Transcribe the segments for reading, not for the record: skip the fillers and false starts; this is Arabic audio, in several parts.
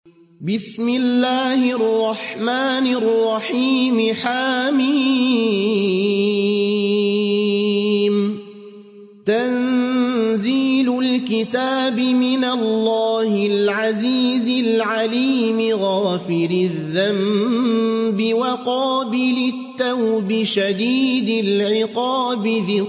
بسم الله الرحمن الرحيم حميم تنزيل الكتاب من الله العزيز العليم غافر الذنب وقابل التوب شديد العقاب ذي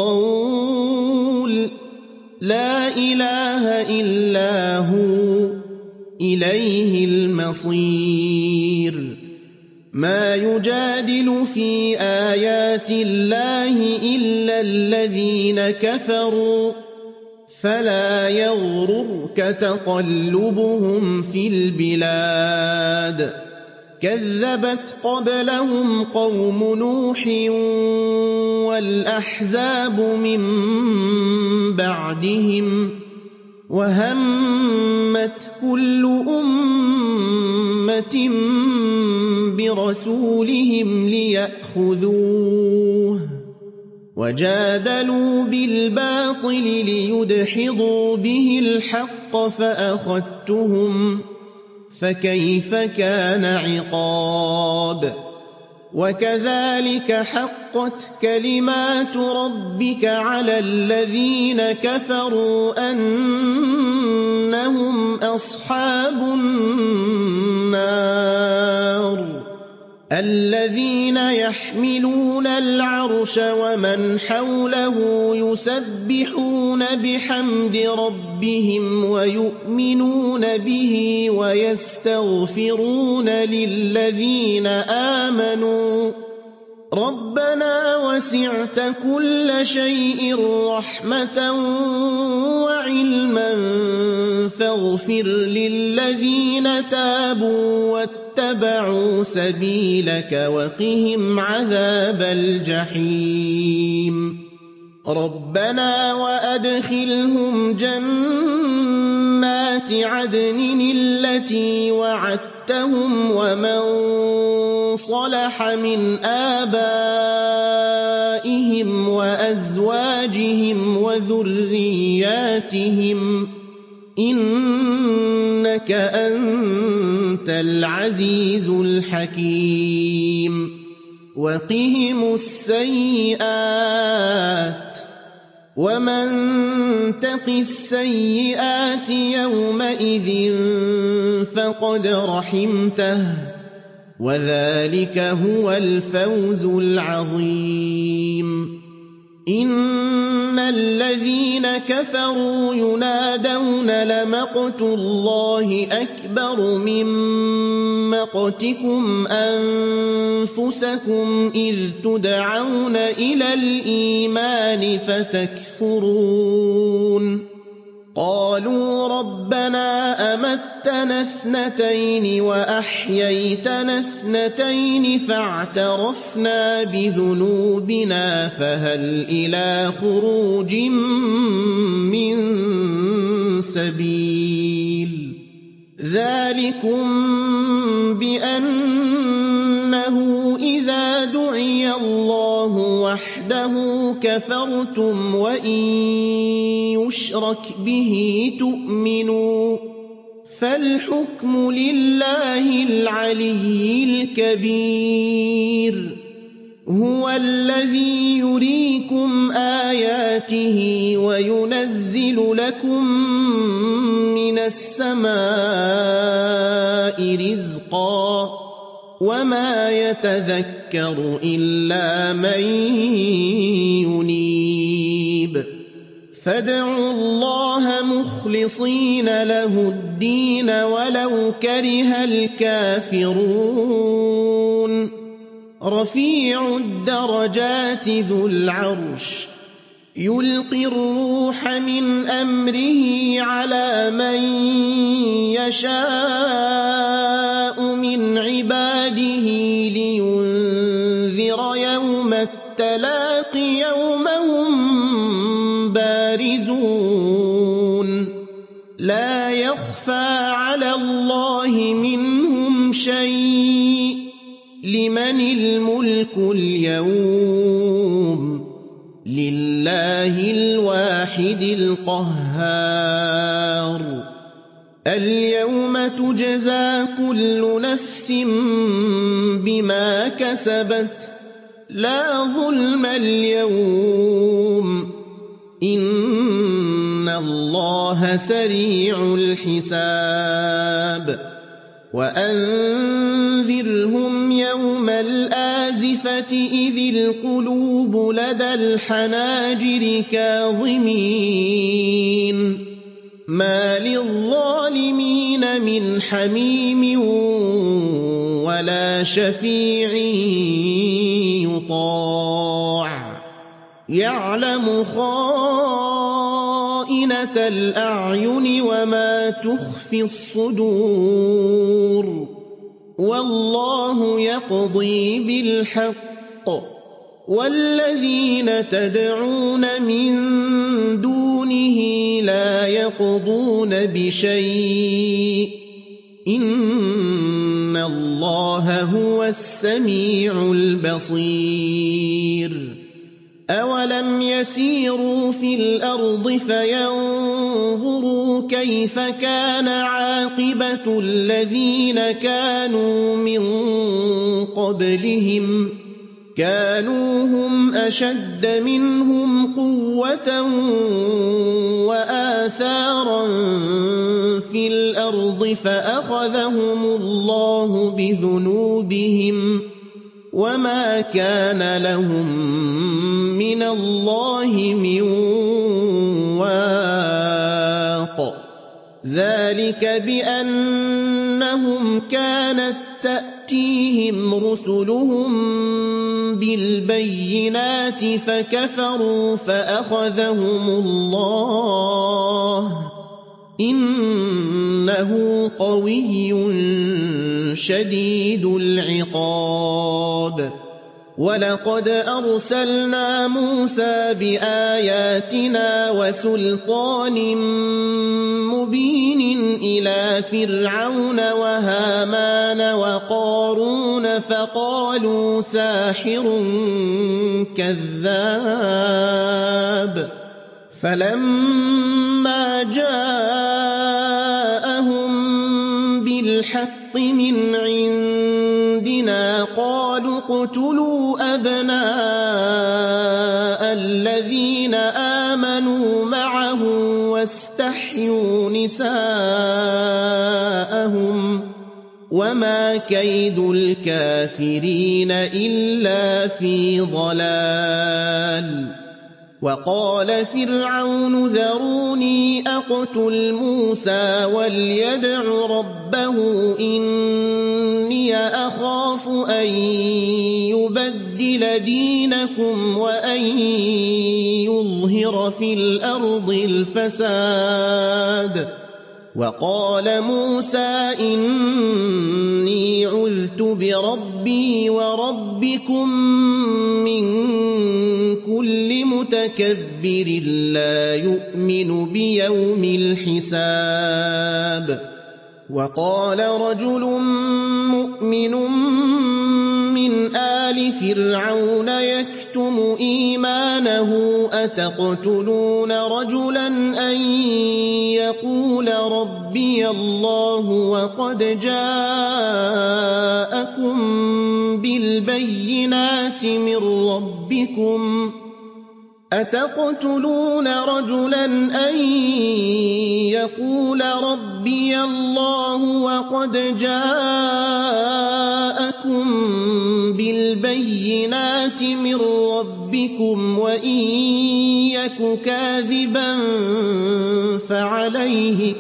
الطول لا إله إلا هو إليه المصير ما يجادل في آيات الله إلا الذين كفروا فلا يغررك تقلبهم في البلاد كذبت قبلهم قوم نوح والأحزاب من بعدهم وهمت كل أمة برسولهم ليأخذوه وجادلوا بالباطل ليدحضوا به الحق فأخذتهم فكيف كان عقاب وكذلك حقت كلمات ربك على الذين كفروا أنهم أصحاب النار الذين يحملون العرش ومن حوله يسبحون بحمد ربهم ويؤمنون به ويستغفرون للذين آمنوا ربنا وسعت كل شيء رحمة وعلما فاغفر للذين تابوا واتبعوا سبيلك وقهم عذاب الجحيم ربنا وأدخلهم جنات عدن التي وعدتهم ومن صلح من آبائهم وأزواجهم وذرياتهم إنك أنت العزيز الحكيم وقهم السيئات ومن تق السيئات يومئذ فقد رحمته وذلك هو الفوز العظيم إن الذين كفروا ينادون لمقت الله أكبر من مقتكم أنفسكم إذ تدعون إلى الإيمان فتكفرون قالوا ربنا أمتنا اثنتين وأحييتنا اثنتين فاعترفنا بذنوبنا فهل إلى خروج من سبيل ذلكم بأنه إذا دعي الله وحده كفرتم وإن يشرك به تؤمنوا فالحكم لله العلي الكبير هو الذي يريكم آياته وينزل لكم من السماء رزقا وما يتذكر إلا من ينيب فادعوا الله مخلصين له الدين ولو كره الكافرون رفيع الدرجات ذو العرش يلقي الروح من أمره على من يشاء من عباده لينذر يوم التلاق يوم هم بارزون لا يخفى على الله منهم شيء لمن الملك اليوم لله الواحد القهار اليوم تجزى كل نفس بما كسبت لا ظلم اليوم إن الله سريع الحساب وأنذرهم يوم الآزفة إذ القلوب لدى الحناجر كاظمين ما للظالمين من حميم ولا شفيع يطاع يعلم خائنة الأعين وما تخفي الصدور والله يقضي بالحق والذين تدعون من دونه لا يقضون بشيء إن الله هو السميع البصير أولم يسيروا في الأرض فينظروا كيف كان عاقبة الذين كانوا من قبلهم كانوا هم أشد منهم قوة وآثارا في الأرض فأخذهم الله بذنوبهم وما كان لهم من الله من واق ذلك بأنهم كانت تأتيهم رسلهم بالبينات فكفروا فأخذهم الله إنه قوي شديد العقاب ولقد أرسلنا موسى بآياتنا وسلطان مبين إلى فرعون وهامان وقارون فقالوا ساحر كذاب فلما جاءهم بالحق من عندنا قالوا اقتلوا أبناء الذين آمنوا معه واستحيوا نساءهم وما كيد الكافرين إلا في ضلال وقال فرعون ذروني أقتل موسى وليدع ربه إني أخاف أن يبدل دينكم وأن يظهر في الأرض الفساد وقال موسى إني عذت بربي وربكم من كل متكبر لا يؤمن بيوم الحساب وقال رجل مؤمن من آل فرعون يكتم إيمانه أتقتلون رجلا أن يقول ربي الله وقد جاءكم بالبينات من ربكم أتقتلون رجلا أن يقول ربي الله وقد جاءكم بالبينات من ربكم وإن يك كاذبا فعليه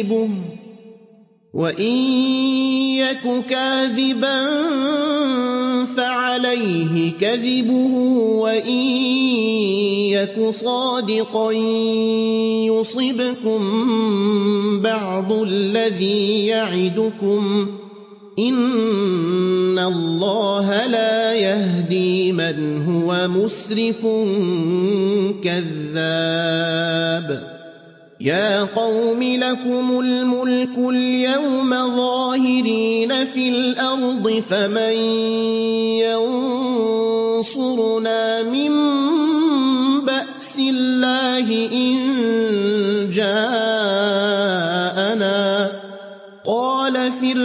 كذبه وإن يك صادقا يصبكم بعض الذي يعدكم إن الله لا يهدي من هو مسرف كذاب يا قوم لكم الملك اليوم ظاهرين في الأرض فمن ينصرنا من بأس الله إن جاءنا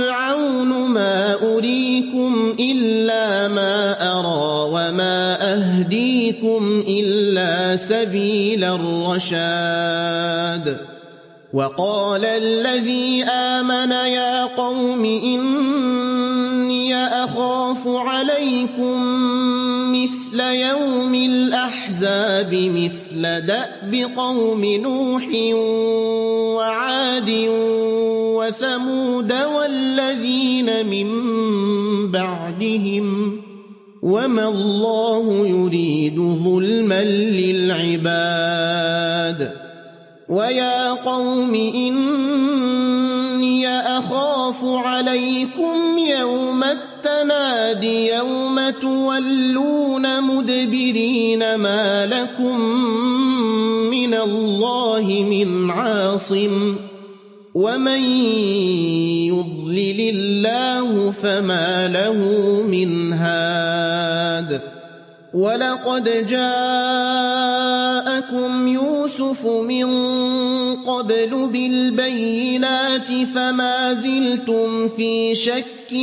فِرْعَوْنُ مَا أُرِيكُمْ إِلَّا مَا أَرَىٰ وَمَا أَهْدِيكُمْ إِلَّا سَبِيلَ الرَّشَادِ وَقَالَ الَّذِي آمَنَ يَا قَوْمِ إِنِّي أَخَافُ عَلَيْكُم مِّثْلَ يَوْمِ الْأَحْزَابِ مِثْلَ دَأْبِ قَوْمِ نُوحٍ وَعَادٍ وَثَمُودَ وَالَّذِينَ مِن بَعْدِهِمْ ۚ وَمَا اللَّهُ يُرِيدُ ظُلْمًا لِّلْعِبَادِ وَيَا قَوْمِ إِنِّي أَخَافُ عَلَيْكُمْ يَوْمَ التَّنَادِ يَوْمَ تُوَلُّونَ مُدْبِرِينَ مَا لَكُم مِّنَ اللَّهِ مِنْ عَاصِمٍ وَمَن يُضْلِلِ اللَّهُ فَمَا لَهُ مِنْ هَادٍ وَلَقَدْ جَاءَكُمْ يُوسُفُ مِن قَبْلُ بِالْبَيِّنَاتِ فَمَا زِلْتُمْ فِي شَكٍّ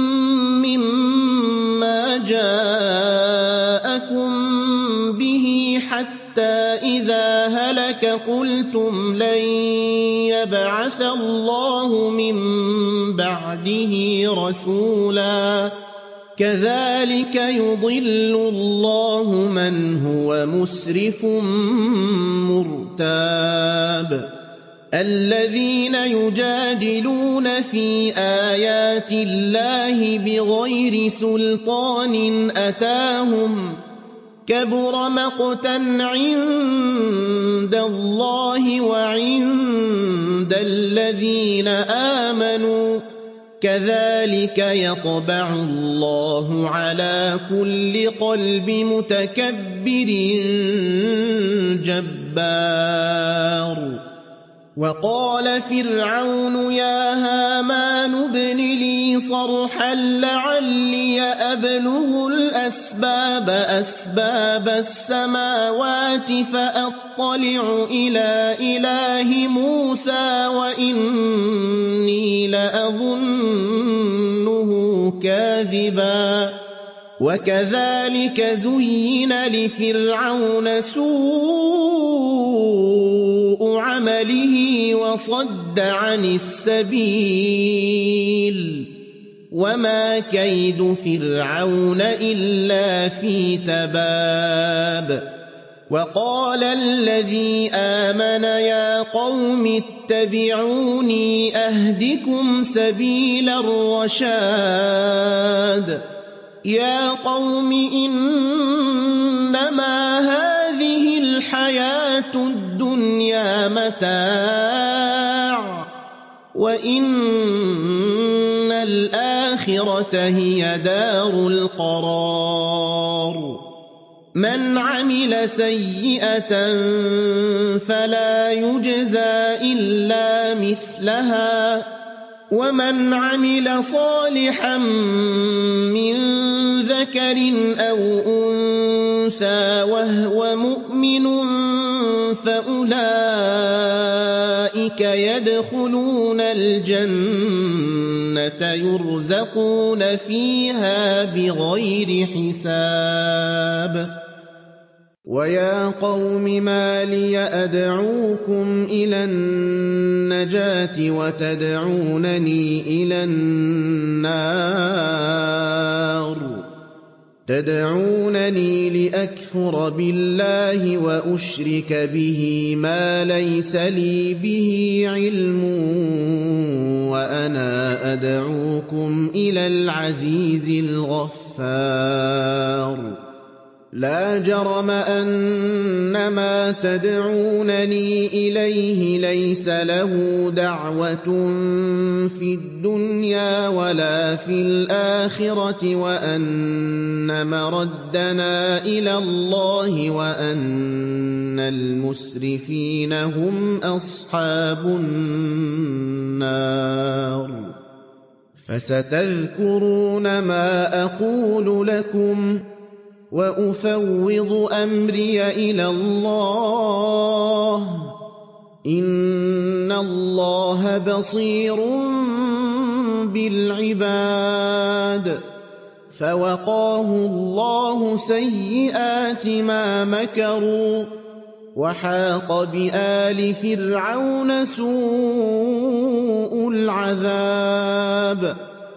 مِّمَّا جَاءَكُم بِهِ حَتَّىٰ إِذَا هَلَكَ قُلْتُمْ لَن يَبْعَثَ اللَّهُ مِن بَعْدِهِ رَسُولًا ۚ كَذَٰلِكَ يُضِلُّ اللَّهُ مَنْ هُوَ مُسْرِفٌ مُّرْتَابٌ الَّذِينَ يُجَادِلُونَ فِي آيَاتِ اللَّهِ بِغَيْرِ سُلْطَانٍ أَتَاهُمْ ۖ كَبُرَ مَقْتًا عِندَ اللَّهِ وَعِندَ الَّذِينَ آمَنُوا ۚ كَذَٰلِكَ يَطْبَعُ اللَّهُ عَلَىٰ كُلِّ قَلْبِ مُتَكَبِّرٍ جَبَّارٍ وَقَالَ فِرْعَوْنُ يَا هَامَانُ ابْنِ لِي صَرْحًا لَّعَلِّي أَبْلُغُ أَسْبَابَ السَّمَاوَاتِ فَأَطَّلِعُ إِلَىٰ إِلَٰهِ مُوسَىٰ وَإِنِّي لَأَظُنُّهُ كَاذِبًا وَكَذَٰلِكَ زُيِّنَ لِفِرْعَوْنَ سُوءُ عَمَلِهِ وَصَدَّ عَنِ السَّبِيلِ ۚ وَمَا كَيْدُ فِرْعَوْنَ إِلَّا فِي تَبَابٍ وَقَالَ الَّذِي آمَنَ يَا قَوْمِ اتَّبِعُونِي أَهْدِكُمْ سَبِيلَ الرَّشَادِ يَا قَوْمِ إِنَّمَا هَٰذِهِ الْحَيَاةُ الدُّنْيَا مَتَاعٌ وَإِنَّ الْآخِرَةَ هِيَ دَارُ الْقَرَارِ مَنْ عَمِلَ سَيِّئَةً فَلَا يُجْزَىٰ إِلَّا مِثْلَهَا ۖ وَمَنْ عَمِلَ صَالِحًا مِّن ذَكَرٍ أَوْ أُنثَىٰ وَهُوَ مُؤْمِنٌ فَأُولَٰئِكَ يَدْخُلُونَ الْجَنَّةَ يُرْزَقُونَ فِيهَا بِغَيْرِ حِسَابٍ وَيَا قَوْمِ مَا لِيَ أَدْعُوكُمْ إِلَى النَّجَاةِ وَتَدْعُونَنِي إِلَى النَّارِ تَدْعُونَنِي لِأَكْفُرَ بِاللَّهِ وَأُشْرِكَ بِهِ مَا لَيْسَ لِي بِهِ عِلْمٌ وَأَنَا أَدْعُوكُمْ إِلَى الْعَزِيزِ الْغَفَّارِ لَا جَرَمَ أَنَّمَا تَدْعُونَنِي إِلَيْهِ لَيْسَ لَهُ دَعْوَةٌ فِي الدُّنْيَا وَلَا فِي الْآخِرَةِ وَأَنَّ مَرَدَّنَا إِلَى اللَّهِ وَأَنَّ الْمُسْرِفِينَ هُمْ أَصْحَابُ النَّارِ فَسَتَذْكُرُونَ مَا أَقُولُ لَكُمْ وَأُفَوِّضُ أَمْرِيَ إِلَى اللَّهِ ۚ إِنَّ اللَّهَ بَصِيرٌ بِالْعِبَادِ فَوَقَاهُ اللَّهُ سَيِّئَاتِ مَا مَكَرُوا وَحَاقَ بِآلِ فِرْعَوْنَ سُوءُ الْعَذَابِ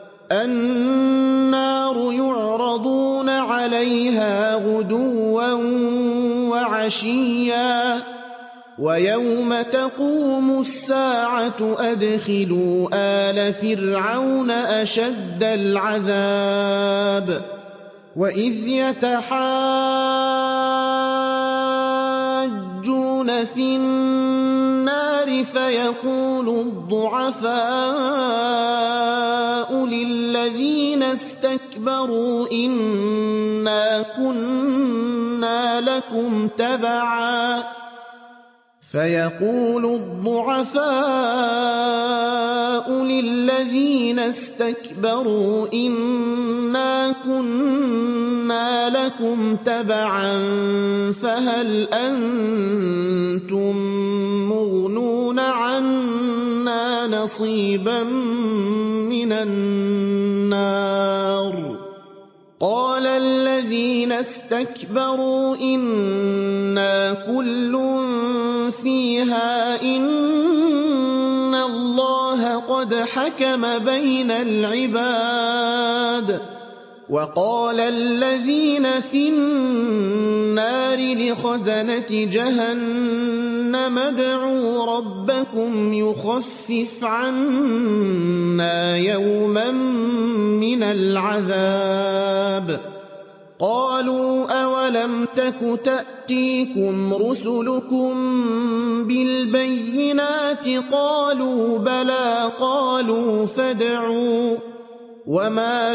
النَّارُ يُعْرَضُونَ عَلَيْهَا غُدُوًّا وَعَشِيًّا وَيَوْمَ تَقُومُ السَّاعَةُ أَدْخِلُوا آلَ فِرْعَوْنَ أَشَدَّ الْعَذَابِ وَإِذْ يَتَحَاجُّونَ فِي النَّارِ فَيَقُولُ الضُّعَفَاءُ لِلَّذِينَ اسْتَكْبَرُوا إِنَّا كُنَّا لَكُمْ تَبَعًا فَهَلْ أَنتُم مُّغْنُونَ عَنَّا نَصِيبًا مِّنَ النَّارِ قَالَ الَّذِينَ اسْتَكْبَرُوا إِنَّا كُلٌّ فِيهَا إِنَّ اللَّهَ قَدْ حَكَمَ بَيْنَ الْعِبَادِ وَقَالَ الَّذِينَ فِي النَّارِ لِخَزَنَةِ جَهَنَّمَ ادْعُوا رَبَّكُمْ يُخَفِّفْ عَنَّا يَوْمًا مِّنَ الْعَذَابِ قَالُوا أَوَلَمْ تَكُ تَأْتِيكُمْ رُسُلُكُم بِالْبَيِّنَاتِ قَالُوا بَلَىٰ قَالُوا فَادْعُوا وَمَا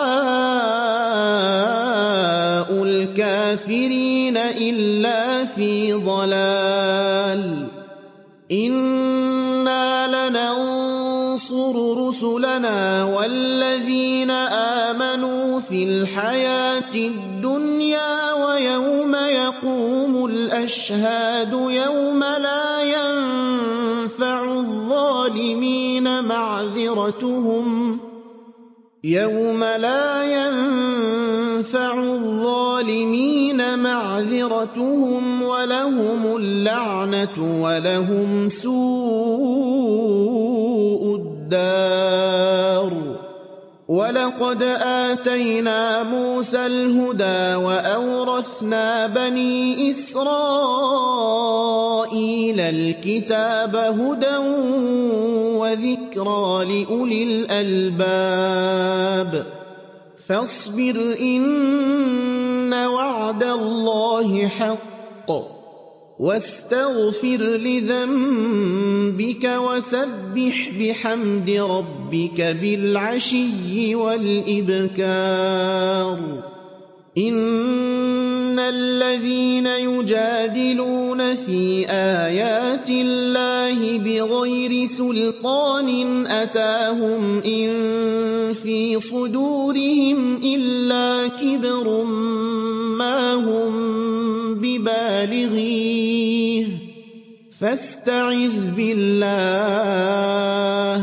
دُعَاءُ الْكَافِرِينَ إِلَّا فِي ضَلَالٍ إِنَّا لَنَنصُرُ رُسُلَنَا وَالَّذِينَ آمَنُوا فِي الْحَيَاةِ الدُّنْيَا وَيَوْمَ يَقُومُ الْأَشْهَادُ يَوْمَ لا يَنفَعُ الظَّالِمِينَ مَعْذِرَتُهُمْ وَلَهُمُ اللَّعْنَةُ وَلَهُمْ سُوءُ الدَّارِ وَلَقَدْ آتَيْنَا مُوسَى الْهُدَىٰ وَأَوْرَثْنَا بَنِي إِسْرَائِيلَ الْكِتَابَ هُدًى وَذِكْرَىٰ لِأُولِي الْأَلْبَابِ فَاصْبِرْ إِنَّ وَعْدَ اللَّهِ حَقٌّ وَاسْتَغْفِرْ لِذَنبِكَ وَسَبِّحْ بِحَمْدِ رَبِّكَ بِالْعَشِيِّ وَالْإِبْكَارِ إِنَّ الَّذِينَ يُجَادِلُونَ فِي آيَاتِ اللَّهِ بِغَيْرِ سُلْطَانٍ أَتَاهُمْ إِن فِي صُدُورِهِمْ إِلَّا كِبْرٌ مَّا هُم بِبَالِغِيهِ فَاسْتَعِذْ بِاللَّهِ ۖ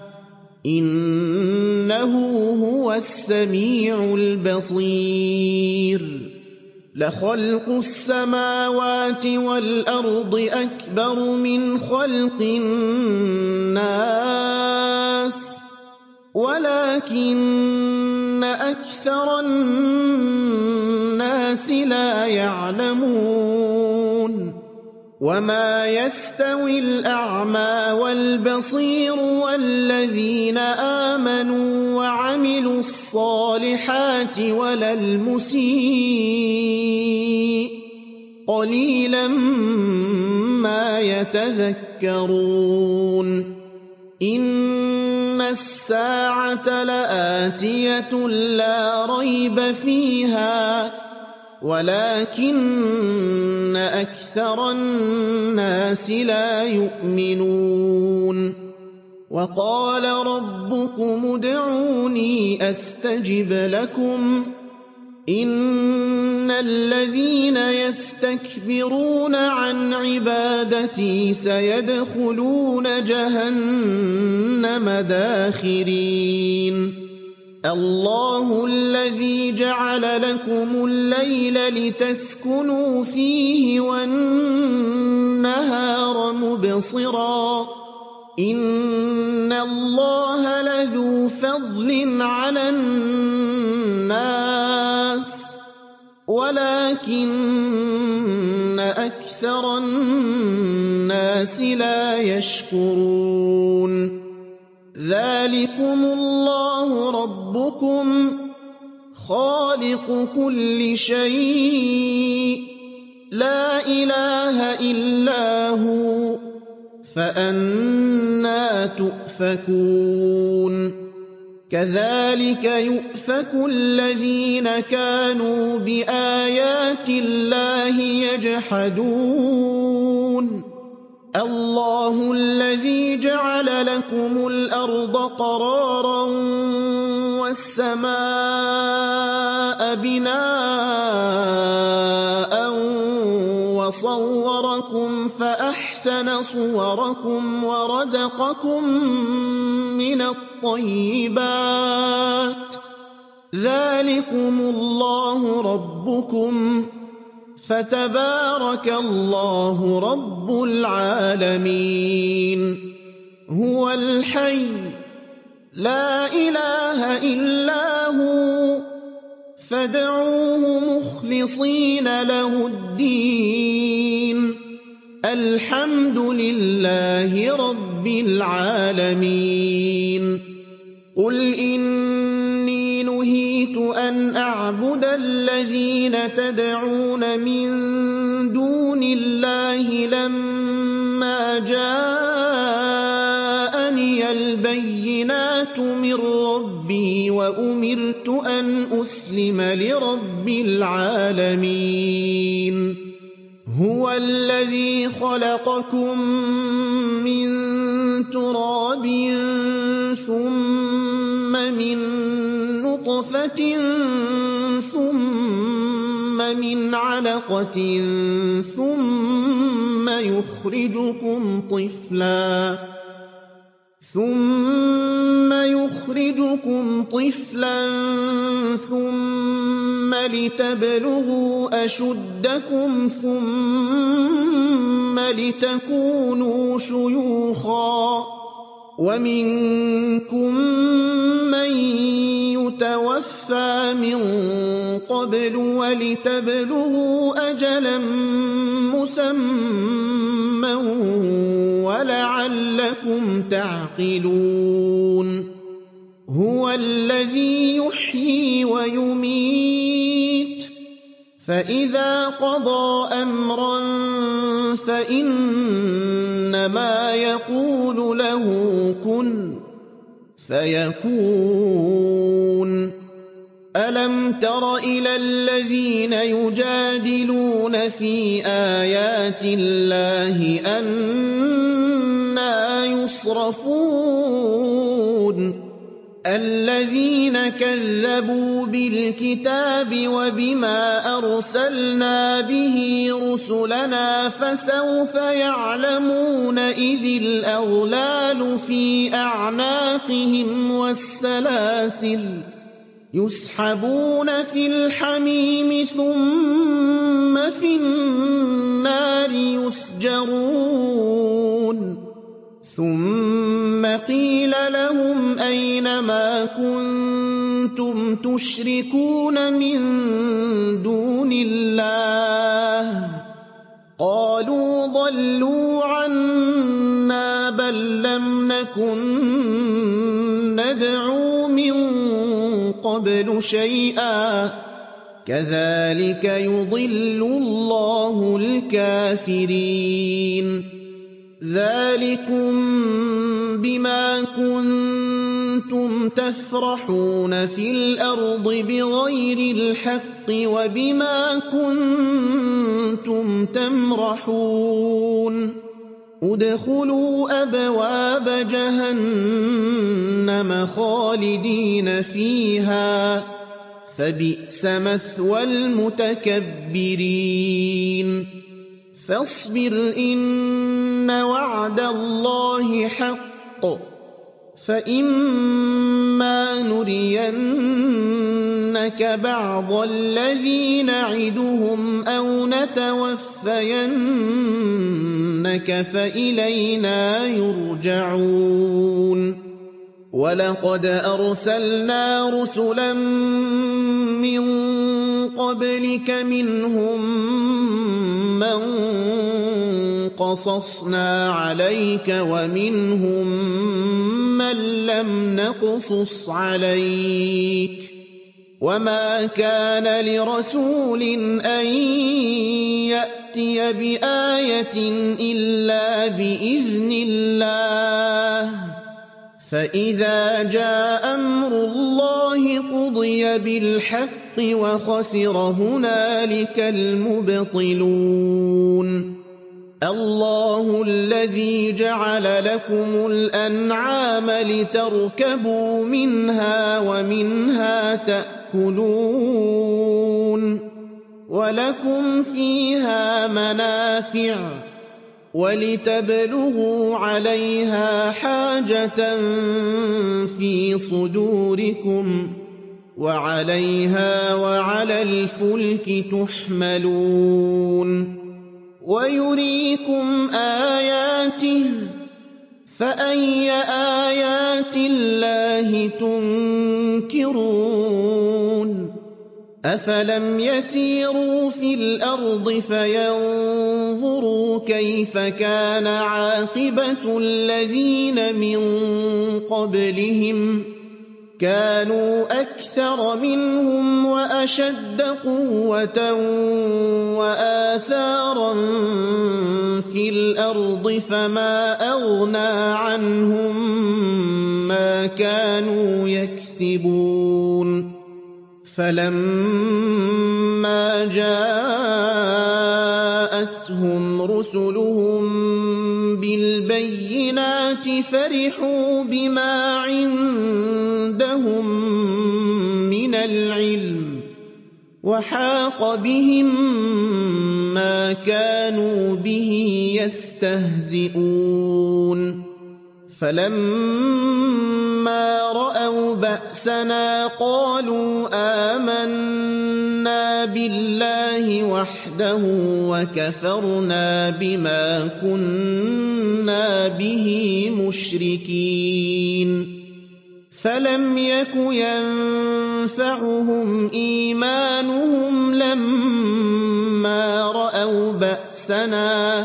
إِنَّهُ هُوَ السَّمِيعُ الْبَصِيرُ لَخَلْقُ السَّمَاوَاتِ وَالْأَرْضِ أَكْبَرُ مِنْ خَلْقِ النَّاسِ وَلَٰكِنَّ أَكْثَرَ النَّاسِ لَا يَعْلَمُونَ وَمَا يَسْتَوِي الْأَعْمَىٰ وَالْبَصِيرُ وَالَّذِينَ آمَنُوا وَعَمِلُوا الصَّالِحَاتِ وَلَا الْمُسِيءُ ۚ قَلِيلًا مَّا يَتَذَكَّرُونَ إِنَّ السَّاعَةَ لَآتِيَةٌ لَّا رَيْبَ فِيهَا وَلَٰكِنَّ أَكْثَرَ النَّاسِ لَا يُؤْمِنُونَ وَقَالَ رَبُّكُمُ ادْعُونِي أَسْتَجِبْ لَكُمْ إِنَّ الَّذِينَ يَسْتَكْبِرُونَ عَنْ عِبَادَتِي سَيَدْخُلُونَ جَهَنَّمَ دَاخِرِينَ اللَّهُ الَّذِي جَعَلَ لَكُمُ اللَّيْلَ لِتَسْكُنُوا فِيهِ وَالنَّهَارَ مُبْصِرًا ۚ إِنَّ اللَّهَ لَذُو فَضْلٍ عَلَى النَّاسِ وَلَٰكِنَّ أَكْثَرَ النَّاسِ لَا يَشْكُرُونَ ذَٰلِكُمُ اللَّهُ رَبُّكُمْ خَالِقُ كُلِّ شَيْءٍ لَّا إِلَٰهَ إِلَّا هُوَ فَأَنَّىٰ تُؤْفَكُونَ كَذَٰلِكَ يُؤْفَكُ الَّذِينَ كَانُوا بِآيَاتِ اللَّهِ يَجْحَدُونَ اللَّهُ الَّذِي جَعَلَ لَكُمُ الْأَرْضَ قَرَارًا وَالسَّمَاءَ بِنَاءً وَصَوَّرَكُمْ فَأَحْسَنَ صُوَرَكُمْ وَرَزَقَكُم مِّنَ الطَّيِّبَاتِ ۚ ذَٰلِكُمُ اللَّهُ رَبُّكُمْ فَتَبَارَكَ اللَّهُ رَبُّ الْعَالَمِينَ هُوَ الْحَيُّ لَا إِلَٰهَ إِلَّا هُوَ فَادْعُوهُ مُخْلِصِينَ لَهُ الدِّينَ الْحَمْدُ لِلَّهِ رَبِّ الْعَالَمِينَ قُلْ إِنِّي نُهِيتُ أَنْ أَعْبُدَ الَّذِينَ تَدْعُونَ مِن دُونِ اللَّهِ لَمَّا جَاءَنِيَ الْبَيِّنَاتُ مِن رَّبِّي وَأُمِرْتُ أَنْ أُسْلِمَ لِرَبِّ الْعَالَمِينَ هُوَ الَّذِي خَلَقَكُم مِّن تُرَابٍ ثُمَّ مِن نُّطْفَةٍ ثُمَّ مِنْ عَلَقَةٍ ثُمَّ يُخْرِجُكُمْ طِفْلًا ثُمَّ لِتَبْلُغُوا أَشُدَّكُمْ ثُمَّ لِتَكُونُوا شُيُوخًا ۚ وَمِنكُم مَّن يُتَوَفَّىٰ مِن قَبْلُ وَلِتَبْلُغُوا أَجَلًا مُّسَمًّى وَلَعَلَّكُمْ تَعْقِلُونَ هُوَ الَّذِي يُحْيِي وَيُمِيتُ فَإِذَا قَضَىٰ أَمْرًا فَإِنَّمَا يَقُولُ لَهُ كُن فَيَكُونُ أَلَمْ تَرَ إِلَى الَّذِينَ يُجَادِلُونَ فِي آيَاتِ اللَّهِ أَنَّىٰ يُصْرَفُونَ الَّذِينَ كَذَّبُوا بِالْكِتَابِ وَبِمَا أَرْسَلْنَا بِهِ رُسُلَنَا فَسَوْفَ يَعْلَمُونَ إِذِ الْأَغْلَالُ فِي أَعْنَاقِهِمْ وَالسَّلَاسِلُ يُسْحَبُونَ فِي الْحَمِيمِ ثُمَّ فِي النَّارِ يُسْجَرُونَ ثُمَّ قِيلَ لَهُمْ أَيْنَ مَا كُنتُمْ تُشْرِكُونَ مِن دُونِ اللَّهِ قَالُوا ضَلُّوا عَنَّا بَل لَّمْ نَكُن نَّدْعُو مِن قَبْلُ شَيْئًا ۚ كَذَٰلِكَ يُضِلُّ اللَّهُ الْكَافِرِينَ ذَٰلِكُم بِمَا كُنتُمْ تَفْرَحُونَ فِي الْأَرْضِ بِغَيْرِ الْحَقِّ وَبِمَا كُنتُمْ تَمْرَحُونَ ادْخُلُوا أَبْوَابَ جَهَنَّمَ خَالِدِينَ فِيهَا فبئس مثوى المتكبرين فاصبر إن وعد الله حق فإما نرينك بعض الذي نعدهم أو نتوفينك فإلينا يرجعون ولقد أرسلنا رسلا من قبلك منهم من قصصنا عليك ومنهم من لم نقصص عليك وما كان لرسول أن يأتي بآية إلا بإذن الله فإذا جاء أمر الله قضي بالحق وخسر هنالك المبطلون الله الذي جعل لكم الأنعام لتركبوا منها ومنها تأكلون ولكم فيها منافع ولتبلغوا عليها حاجة في صدوركم وعليها وعلى الفلك تحملون ويريكم آياته فأي آيات الله تنكرون أفلم يسيروا في الأرض فينظروا كيف كان عاقبة الذين من قبلهم كانوا أكثر منهم وأشد قوة وآثارا في الأرض فما أغنى عنهم ما كانوا يكسبون فلما جاءتهم رسلهم بالبينات فرحوا بما عندهم من العلم وحاق بهم ما كانوا به يستهزئون فلما رأوا بأسنا قالوا آمنا بالله وحده وكفرنا بما كنا به مشركين فلم يك ينفعهم إيمانهم لما رأوا بأسنا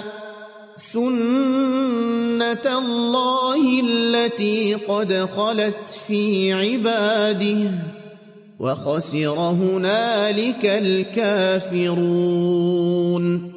سنة الله التي قد خلت في عباده وخسر هنالك الكافرون